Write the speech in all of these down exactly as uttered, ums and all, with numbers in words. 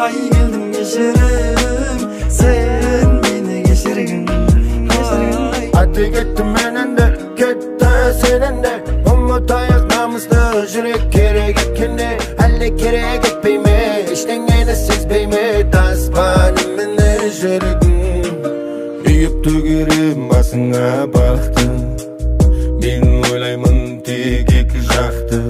surай geldim geçerim. Sen beni geçirgin, geçirgin. Hadi kettim menen de, ketті senin de. Umut ayak namuslu, жүрек керек etkende. Әлі керек etpeyme, eştengeni sezbeyme. Taspanim menen жүрегім. Үйіп төгерем басыңа бақты. Мен ойлаймын тек екі жақты.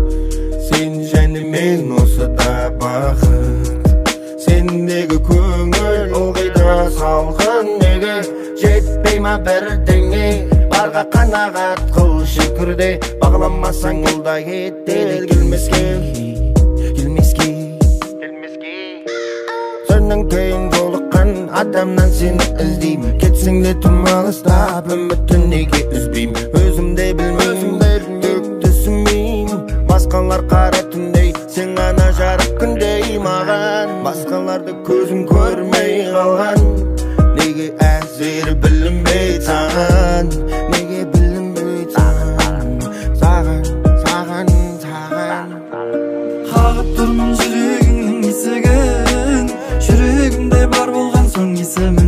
Sen және мен осыда бақыт. Сендегі көңіл ылғида салқын. Неге жетпей ма бірдеңе, барға қанағат қыл шүкірде. Бағламасаң ұлда еттел келмеске, келмеске, келмеске. Сөннен кейін жолыққан адамнан сені іздеймін. Кетсең де тым алыстап, үмітті неге үзбеймін. Өзімде білмеймін, тек түсінбеймін. Басқалар қара түндей, сен ғана жарық күндей маған. Басқаларды көзім көрмей қалған. Неге әзір білінбей саған, неге білінбей саған, саған, саған, саған. Қағып тұрмын жүрегіңнің есігін, жүрегімде бар болған соң есімін.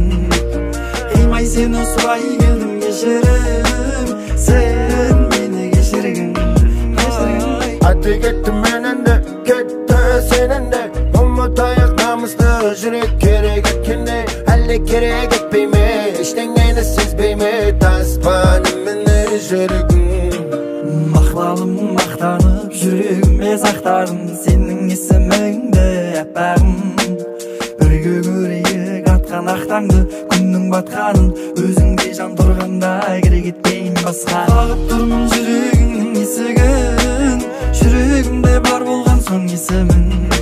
Қимай сені сұрай келдім кешірім. Sen beni geçirgin, geçirgin. Hadi kettim menen de, ketті senin de. Umut ayak namuslu, жүрек керек etkende. Әлі керек etpeyme, eştengeni sezbeyme. Taspanim menen жүрегім. Мақталым мақтанып жүрегіме сақтадым сенің есіміңді әппағым. Бірге көрейік атқан ақтаңды, күннің батқанын. Өзіңде жан тұрғанда керек етпейін басқа. Қағып тұрмын жүрегіңнің есігін, жүрегімде бар болған соң есімін.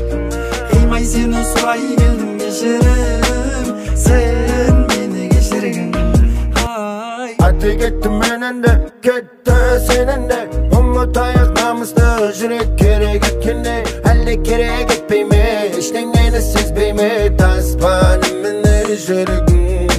Қимай сені сұрай келдім кешірім. Sen beni geçirgin. Hadi kettim menen de, ketті senin de. Umut ayak namuslu, жүрек керек etkende. Әлі керек etpeyme, eştengeni sezbeyme. Taspanim menen жүрегім.